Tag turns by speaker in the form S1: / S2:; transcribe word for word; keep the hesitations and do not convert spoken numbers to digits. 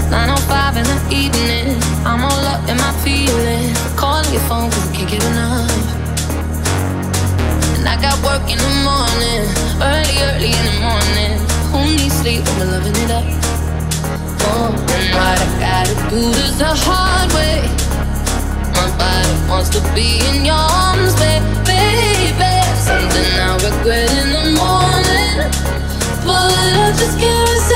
S1: nine oh five in the evening, I'm all up in my feelings. Calling your phone cause I can't get enough. And I got work in the morning, early, early in the morning. Who needs sleep when we're loving it up? Oh, and what I gotta do this the hard way. My body wants to be in your arms, baby. Something I regret in the morning, but I just can't resist.